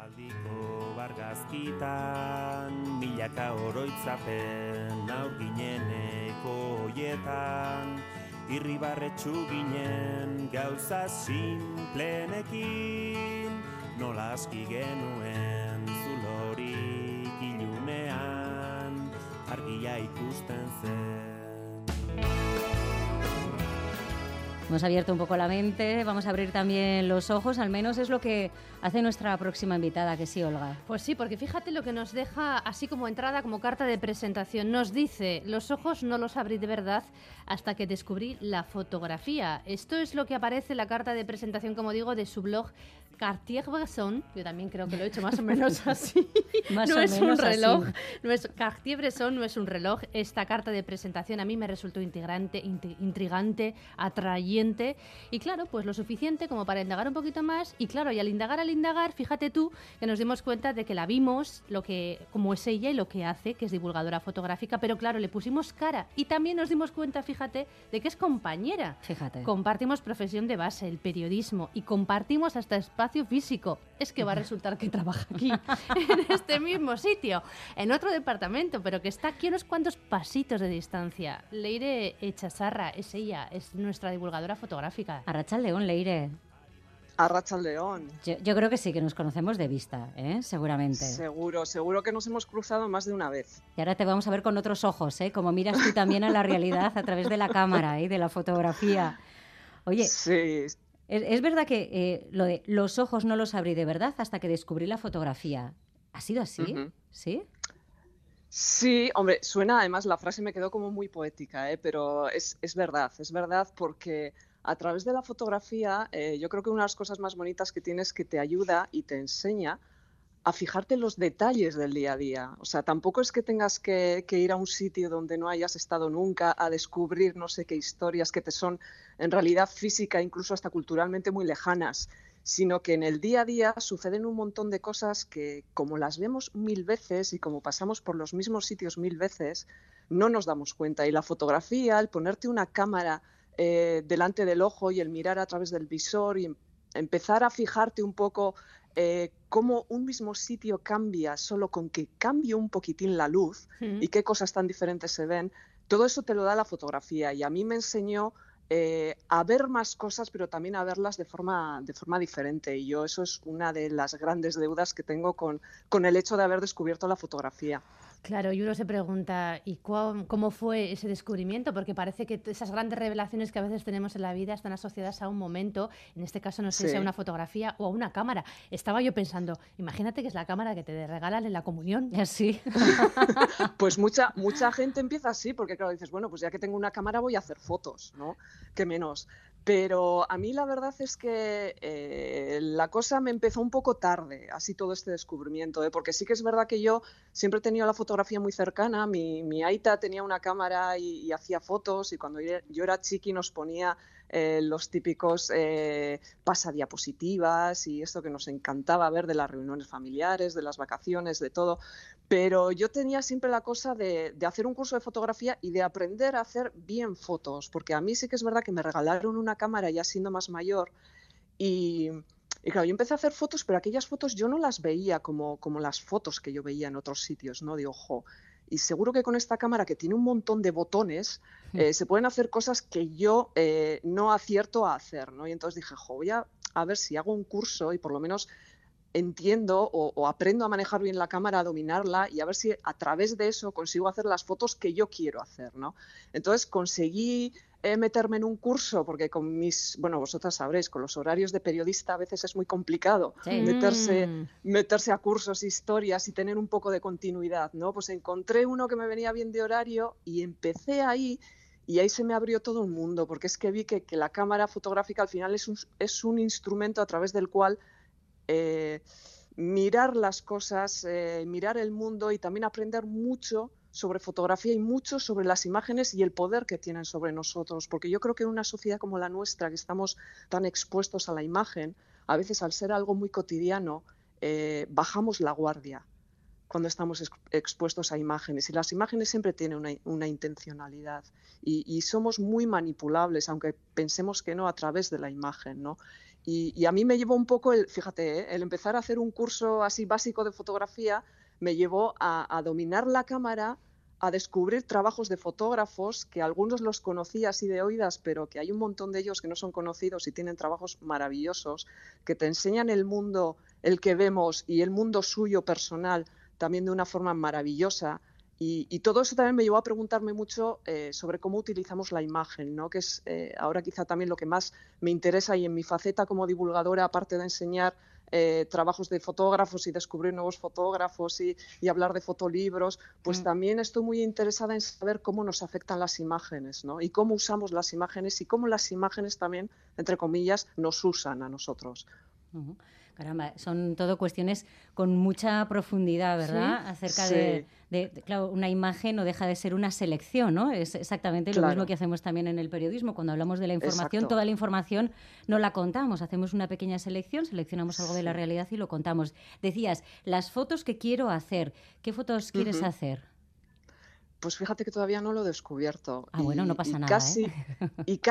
Aspaldiko bargazkitan, milaka oroitzapen aurgineneko hoietan, irribarretxu ginen gauza simplenekin, nola aski genuen zulorik ilunean, argia ikusten zen. Hemos abierto un poco la mente, vamos a abrir también los ojos, al menos es lo que hace nuestra próxima invitada, que sí, Olga. Pues sí, porque fíjate lo que nos deja así como entrada, como carta de presentación. Nos dice, los ojos no los abrí de verdad hasta que descubrí la fotografía. Esto es lo que aparece en la carta de presentación, como digo, de su blog Cartier-Bresson. Yo también creo que lo he hecho más o menos así. Más no o es menos un reloj, así. no es Cartier-Bresson, no es un reloj. Esta carta de presentación a mí me resultó intrigante, atrayente y claro, pues lo suficiente como para indagar un poquito más. Y claro, y al indagar, fíjate tú que nos dimos cuenta de que la vimos, como es ella y lo que hace, que es divulgadora fotográfica, pero claro, le pusimos cara y también nos dimos cuenta, fíjate, de que es compañera. Fíjate. Compartimos profesión de base, el periodismo, y compartimos hasta espacio físico. Es que va a resultar que trabaja aquí, en este mismo sitio, en otro departamento, pero que está aquí a unos cuantos pasitos de distancia. Leire Echazarra es ella, es nuestra divulgadora fotográfica. Arratsaldeon, Leire. Arratsaldeon. Yo creo que sí, que nos conocemos de vista, seguramente. Seguro que nos hemos cruzado más de una vez. Y ahora te vamos a ver con otros ojos, como miras tú también a la realidad a través de la cámara, de la fotografía. Oye, sí. Es verdad que lo de los ojos no los abrí de verdad hasta que descubrí la fotografía. ¿Ha sido así? Uh-huh. ¿Sí? Sí, hombre, suena, además la frase me quedó como muy poética, pero es verdad porque a través de la fotografía yo creo que una de las cosas más bonitas que tienes es que te ayuda y te enseña a fijarte en los detalles del día a día. O sea, tampoco es que tengas que ir a un sitio donde no hayas estado nunca a descubrir no sé qué historias que te son en realidad física, incluso hasta culturalmente muy lejanas, sino que en el día a día suceden un montón de cosas que, como las vemos mil veces y como pasamos por los mismos sitios mil veces, no nos damos cuenta. Y la fotografía, el ponerte una cámara delante del ojo y el mirar a través del visor y empezar a fijarte un poco cómo un mismo sitio cambia solo con que cambie un poquitín la luz y qué cosas tan diferentes se ven, todo eso te lo da la fotografía y a mí me enseñó a ver más cosas, pero también a verlas de forma diferente. Y yo eso es una de las grandes deudas que tengo con el hecho de haber descubierto la fotografía. Claro, y uno se pregunta, ¿y cómo fue ese descubrimiento? Porque parece que esas grandes revelaciones que a veces tenemos en la vida están asociadas a un momento, en este caso no sé si a una fotografía o a una cámara. Estaba yo pensando, imagínate que es la cámara que te regalan en la comunión. Así. Pues mucha gente empieza así, porque claro, dices, bueno, pues ya que tengo una cámara voy a hacer fotos, ¿no? Qué menos. Pero a mí la verdad es que la cosa me empezó un poco tarde, así todo este descubrimiento, porque sí que es verdad que yo siempre he tenido la fotografía muy cercana. Mi aita tenía una cámara y hacía fotos, y cuando yo era chiqui nos ponía los típicos pasadiapositivas y esto que nos encantaba ver de las reuniones familiares, de las vacaciones, de todo. Pero yo tenía siempre la cosa de hacer un curso de fotografía y de aprender a hacer bien fotos, porque a mí sí que es verdad que me regalaron una cámara ya siendo más mayor y claro, yo empecé a hacer fotos, pero aquellas fotos yo no las veía como las fotos que yo veía en otros sitios, ¿no? Digo, ojo, y seguro que con esta cámara que tiene un montón de botones se pueden hacer cosas que yo no acierto a hacer, ¿no? Y entonces dije, voy a ver si hago un curso y por lo menos entiendo o aprendo a manejar bien la cámara, a dominarla y a ver si a través de eso consigo hacer las fotos que yo quiero hacer, ¿no? Entonces conseguí meterme en un curso porque vosotras sabréis, con los horarios de periodista a veces es muy complicado meterse a cursos, historias y tener un poco de continuidad, ¿no? Pues encontré uno que me venía bien de horario y empecé ahí. Y ahí se me abrió todo un mundo, porque es que vi que la cámara fotográfica al final es un instrumento a través del cual mirar las cosas, mirar el mundo y también aprender mucho sobre fotografía y mucho sobre las imágenes y el poder que tienen sobre nosotros, porque yo creo que en una sociedad como la nuestra, que estamos tan expuestos a la imagen, a veces al ser algo muy cotidiano, bajamos la guardia cuando estamos expuestos a imágenes, y las imágenes siempre tienen una intencionalidad y somos muy manipulables, aunque pensemos que no, a través de la imagen, ¿no? Y a mí me llevó un poco fíjate, el empezar a hacer un curso así básico de fotografía me llevó a dominar la cámara, a descubrir trabajos de fotógrafos que algunos los conocía así de oídas, pero que hay un montón de ellos que no son conocidos y tienen trabajos maravillosos, que te enseñan el mundo, el que vemos y el mundo suyo personal también de una forma maravillosa. Y todo eso también me llevó a preguntarme mucho sobre cómo utilizamos la imagen, ¿no? Que es ahora quizá también lo que más me interesa, y en mi faceta como divulgadora, aparte de enseñar trabajos de fotógrafos y descubrir nuevos fotógrafos y hablar de fotolibros, pues también estoy muy interesada en saber cómo nos afectan las imágenes, ¿no? Y cómo usamos las imágenes y cómo las imágenes también, entre comillas, nos usan a nosotros. Uh-huh. Caramba, son todo cuestiones con mucha profundidad, ¿verdad? Sí, Acerca sí. claro, una imagen no deja de ser una selección, ¿no? Es exactamente lo mismo que hacemos también en el periodismo. Cuando hablamos de la información, Exacto. toda la información no la contamos. Hacemos una pequeña selección, seleccionamos algo de la realidad y lo contamos. Decías, las fotos que quiero hacer. ¿Qué fotos quieres hacer? Pues fíjate que todavía no lo he descubierto. Bueno, no pasa nada, casi, y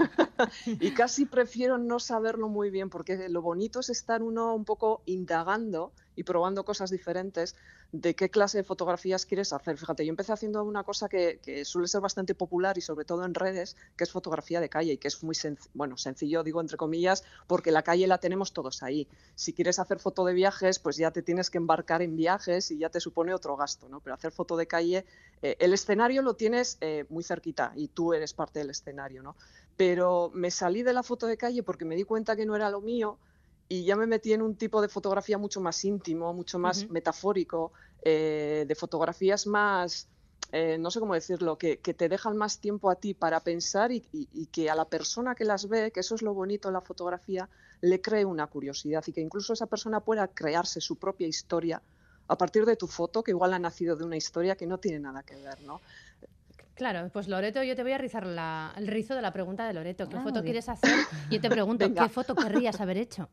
casi prefiero no saberlo muy bien, porque lo bonito es estar uno un poco indagando y probando cosas diferentes de qué clase de fotografías quieres hacer. Fíjate, yo empecé haciendo una cosa que suele ser bastante popular y sobre todo en redes, que es fotografía de calle, y que es muy sencillo, digo entre comillas, porque la calle la tenemos todos ahí. Si quieres hacer foto de viajes, pues ya te tienes que embarcar en viajes y ya te supone otro gasto, ¿no? Pero hacer foto de calle, el escenario lo tienes muy cerquita y tú eres parte del escenario, ¿no? Pero me salí de la foto de calle porque me di cuenta que no era lo mío, y ya me metí en un tipo de fotografía mucho más íntimo, mucho más metafórico, de fotografías más, no sé cómo decirlo, que te dejan más tiempo a ti para pensar y que a la persona que las ve, que eso es lo bonito de la fotografía, le cree una curiosidad, y que incluso esa persona pueda crearse su propia historia a partir de tu foto, que igual ha nacido de una historia que no tiene nada que ver, ¿no? Claro, pues Loreto, yo te voy a rizar el rizo de la pregunta de Loreto. ¿Qué foto bien. quieres hacer? Y yo te pregunto, Venga. ¿qué foto querrías haber hecho?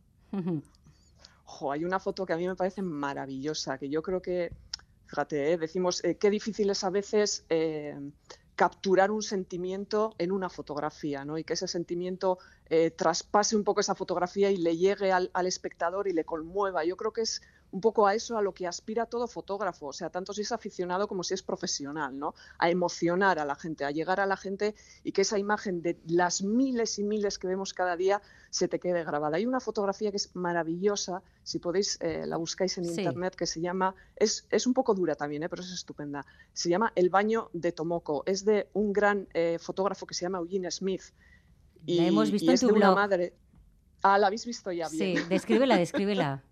Hay una foto que a mí me parece maravillosa, que yo creo que, fíjate, decimos qué difícil es a veces capturar un sentimiento en una fotografía, ¿no? Y que ese sentimiento traspase un poco esa fotografía y le llegue al espectador y le conmueva. Yo creo que es un poco a eso a lo que aspira todo fotógrafo, o sea, tanto si es aficionado como si es profesional, ¿no? A emocionar a la gente, a llegar a la gente, y que esa imagen de las miles y miles que vemos cada día se te quede grabada. Hay una fotografía que es maravillosa, si podéis la buscáis en internet, que se llama, es un poco dura también, pero es estupenda, se llama El baño de Tomoko, es de un gran fotógrafo que se llama Eugene Smith. La hemos visto en es tu de una blog. madre. Ah, la habéis visto ya, bien. Sí, descríbela.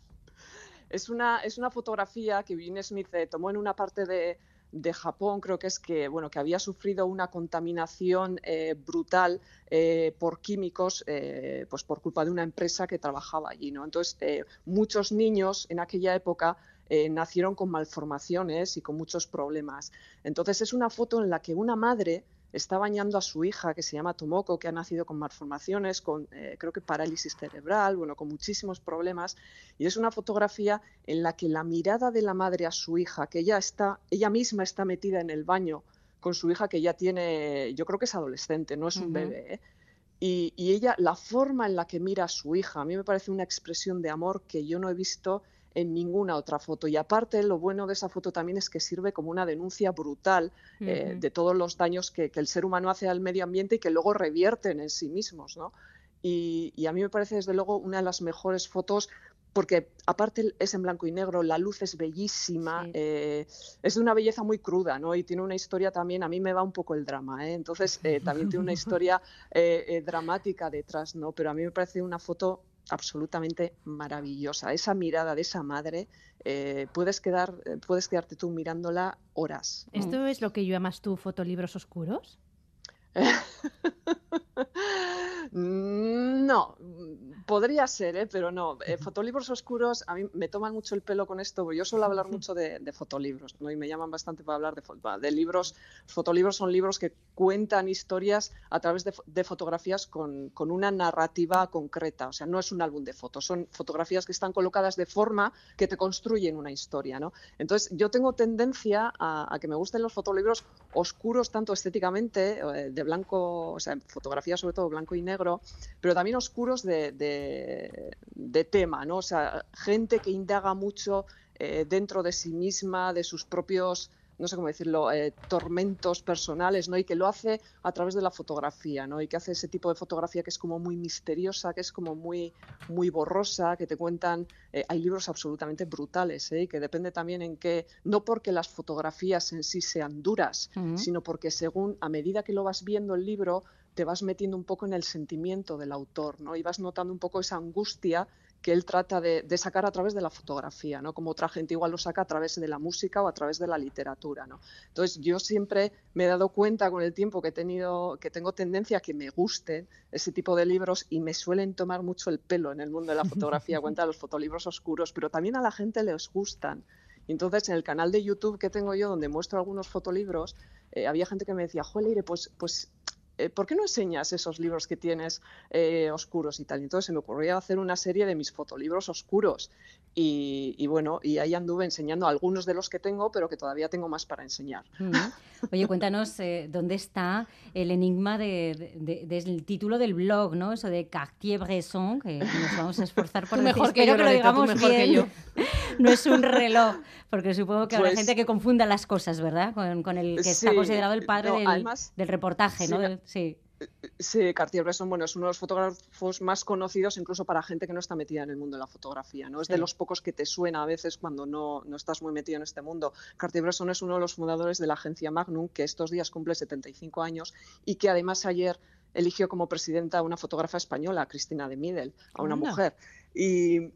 Es una fotografía que Eugene Smith tomó en una parte de Japón, creo que es que había sufrido una contaminación brutal por químicos, pues por culpa de una empresa que trabajaba allí, ¿no? Entonces, muchos niños en aquella época nacieron con malformaciones y con muchos problemas. Entonces, es una foto en la que una madre está bañando a su hija, que se llama Tomoko, que ha nacido con malformaciones, con creo que parálisis cerebral, con muchísimos problemas, y es una fotografía en la que la mirada de la madre a su hija, que ella misma está metida en el baño con su hija, que ya tiene, yo creo que es adolescente, no es un bebé, ¿eh? Y ella, la forma en la que mira a su hija, a mí me parece una expresión de amor que yo no he visto en ninguna otra foto. Y aparte, lo bueno de esa foto también es que sirve como una denuncia brutal de todos los daños que el ser humano hace al medio ambiente y que luego revierten en sí mismos, ¿no? Y a mí me parece, desde luego, una de las mejores fotos, porque aparte es en blanco y negro, la luz es bellísima, es de una belleza muy cruda, ¿no? Y tiene una historia también, a mí me va un poco el drama, ¿eh? Entonces también tiene una historia dramática detrás, ¿no? Pero a mí me parece una foto absolutamente maravillosa. Esa mirada de esa madre, puedes quedarte tú mirándola horas. ¿Esto es lo que llamas tú fotolibros oscuros? No, podría ser, pero no. Fotolibros oscuros, a mí me toman mucho el pelo con esto, porque yo suelo hablar mucho de fotolibros, ¿no? Y me llaman bastante para hablar de libros. Fotolibros son libros que cuentan historias a través de fotografías con una narrativa concreta. O sea, no es un álbum de fotos, son fotografías que están colocadas de forma que te construyen una historia, ¿no? Entonces, yo tengo tendencia a que me gusten los fotolibros oscuros, tanto estéticamente, de blanco, o sea, fotografías sobre todo blanco y negro, pero también oscuros de de tema, ¿no? O sea, gente que indaga mucho dentro de sí misma, de sus propios, no sé cómo decirlo, tormentos personales, ¿no? Y que lo hace a través de la fotografía, ¿no? Y que hace ese tipo de fotografía que es como muy misteriosa, que es como muy, muy borrosa, que te cuentan... hay libros absolutamente brutales, y que depende también en qué... No porque las fotografías en sí sean duras, sino porque según, a medida que lo vas viendo el libro, te vas metiendo un poco en el sentimiento del autor, ¿no? Y vas notando un poco esa angustia que él trata de sacar a través de la fotografía, ¿no? Como otra gente igual lo saca a través de la música o a través de la literatura, ¿no? Entonces yo siempre me he dado cuenta con el tiempo que tengo tendencia a que me gusten ese tipo de libros y me suelen tomar mucho el pelo en el mundo de la fotografía, cuenta de los fotolibros oscuros, pero también a la gente les gustan. Y entonces en el canal de YouTube que tengo yo, donde muestro algunos fotolibros, había gente que me decía, ¡joder, Leire, pues ¿por qué no enseñas esos libros que tienes oscuros y tal? Y entonces se me ocurrió hacer una serie de mis fotolibros oscuros y bueno, y ahí anduve enseñando algunos de los que tengo, pero que todavía tengo más para enseñar. Oye, cuéntanos dónde está el enigma del título del blog, ¿no? Eso de Cartier-Bresson, que nos vamos a esforzar por decir, mejor que espero yo, que lo Loreto, digamos mejor bien. que yo. No es un reloj, porque supongo que habrá Pues, gente que confunda las cosas, ¿verdad? Con el que está considerado el padre del reportaje, sí, ¿no? Sí. Sí, Cartier-Bresson, bueno, es uno de los fotógrafos más conocidos incluso para gente que no está metida en el mundo de la fotografía, ¿no? Es de los pocos que te suena a veces cuando no estás muy metido en este mundo. Cartier-Bresson es uno de los fundadores de la agencia Magnum, que estos días cumple 75 años y que además ayer eligió como presidenta a una fotógrafa española, a Cristina de Midel, a una mujer. Y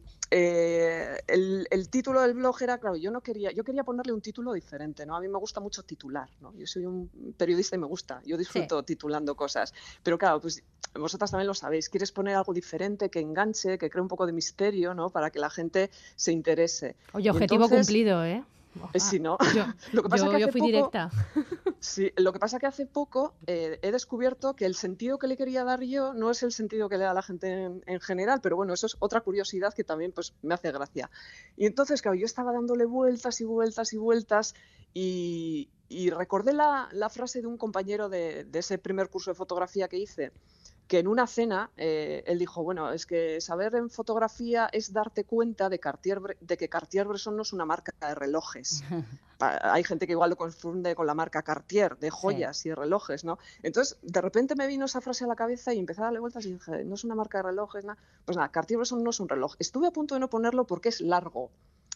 el título del blog era, claro, yo quería ponerle un título diferente, ¿no? A mí me gusta mucho titular, ¿no? Yo soy un periodista y me gusta, yo disfruto titulando cosas. Pero claro, pues vosotras también lo sabéis, quieres poner algo diferente, que enganche, que cree un poco de misterio, ¿no? Para que la gente se interese. Oye, objetivo cumplido, ¿eh? Sí, ¿no? Lo que pasa es que yo fui directa. Sí, lo que pasa es que hace poco he descubierto que el sentido que le quería dar yo no es el sentido que le da la gente en general, pero bueno, eso es otra curiosidad que también pues, me hace gracia. Y entonces, claro, yo estaba dándole vueltas y vueltas y vueltas y recordé la frase de un compañero de ese primer curso de fotografía que hice, que en una cena él dijo, bueno, es que saber en fotografía es darte cuenta de que Cartier-Bresson no es una marca de relojes. Hay gente que igual lo confunde con la marca Cartier, de joyas y relojes, ¿no? Entonces, de repente me vino esa frase a la cabeza y empecé a darle vueltas y dije, no es una marca de relojes, nada. Pues nada, Cartier-Bresson no es un reloj. Estuve a punto de no ponerlo porque es largo.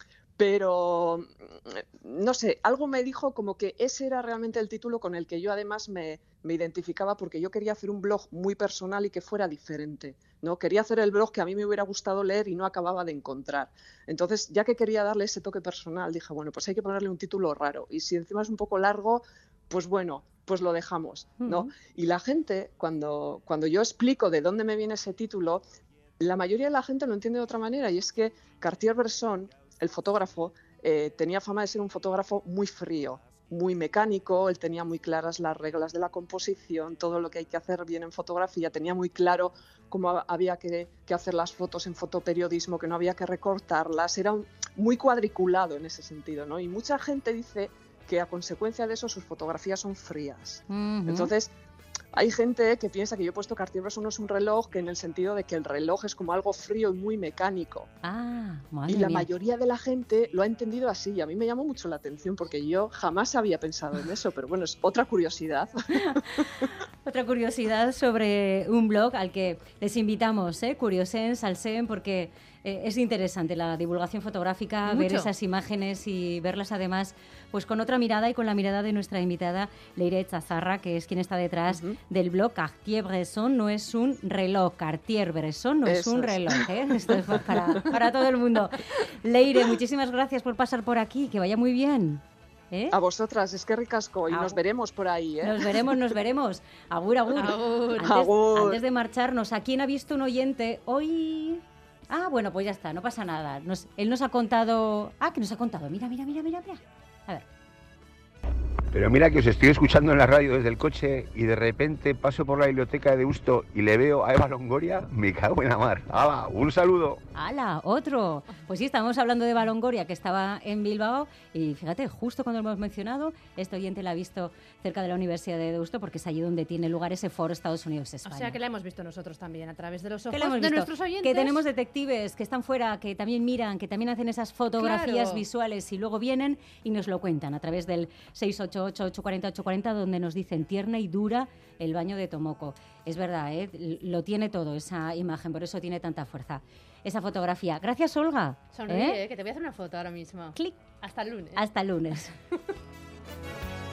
Pero, no sé, algo me dijo como que ese era realmente el título con el que yo además me identificaba porque yo quería hacer un blog muy personal y que fuera diferente, ¿no? Quería hacer el blog que a mí me hubiera gustado leer y no acababa de encontrar. Entonces, ya que quería darle ese toque personal, dije, bueno, pues hay que ponerle un título raro. Y si encima es un poco largo, pues bueno, pues lo dejamos, ¿no? Y la gente, cuando yo explico de dónde me viene ese título, la mayoría de la gente lo entiende de otra manera y es que Cartier-Bresson, el fotógrafo, tenía fama de ser un fotógrafo muy frío, muy mecánico, él tenía muy claras las reglas de la composición, todo lo que hay que hacer bien en fotografía, tenía muy claro cómo había que hacer las fotos en fotoperiodismo, que no había que recortarlas, era muy cuadriculado en ese sentido, ¿no? Y mucha gente dice que a consecuencia de eso sus fotografías son frías. Entonces, hay gente que piensa que yo he puesto Cartier-Bresson no es un reloj, que en el sentido de que el reloj es como algo frío y muy mecánico. Y la mayoría de la gente lo ha entendido así y a mí me llamó mucho la atención porque yo jamás había pensado en eso, pero bueno, es otra curiosidad. Otra curiosidad sobre un blog al que les invitamos, Curiosen, Salsen, porque es interesante la divulgación fotográfica, Mucho. ver esas imágenes y verlas además pues con otra mirada y con la mirada de nuestra invitada Leire Chazarra, que es quien está detrás del blog Cartier-Bresson. No es un reloj, Cartier-Bresson no es un reloj, Esto es para todo el mundo. Leire, muchísimas gracias por pasar por aquí, que vaya muy bien. A vosotras, es que ricasco, y nos veremos por ahí. Nos veremos. Agur, agur. Antes de marcharnos, ¿a quién ha visto un oyente hoy? Bueno, pues ya está, no pasa nada. Él nos ha contado... ¿qué nos ha contado? Mira. A ver. Pero mira que os estoy escuchando en la radio desde el coche y de repente paso por la biblioteca de Deusto y le veo a Eva Longoria, me cago en la mar. ¡Hala! ¡Un saludo! ¡Hala! ¡Otro! Pues sí, estábamos hablando de Eva Longoria, que estaba en Bilbao, y fíjate, justo cuando lo hemos mencionado, este oyente la ha visto cerca de la Universidad de Deusto, porque es allí donde tiene lugar ese foro Estados Unidos-España. O sea que la hemos visto nosotros también, a través de los ojos Que la hemos de visto. nuestros oyentes. Que tenemos detectives que están fuera, que también miran, que también hacen esas fotografías Claro. visuales y luego vienen y nos lo cuentan a través del 688-840-840, donde nos dicen tierna y dura el baño de Tomoko. Es verdad, lo tiene todo esa imagen, por eso tiene tanta fuerza esa fotografía. Gracias, Olga. Sonríe, que te voy a hacer una foto ahora mismo. Clic. Hasta el lunes. Hasta el lunes.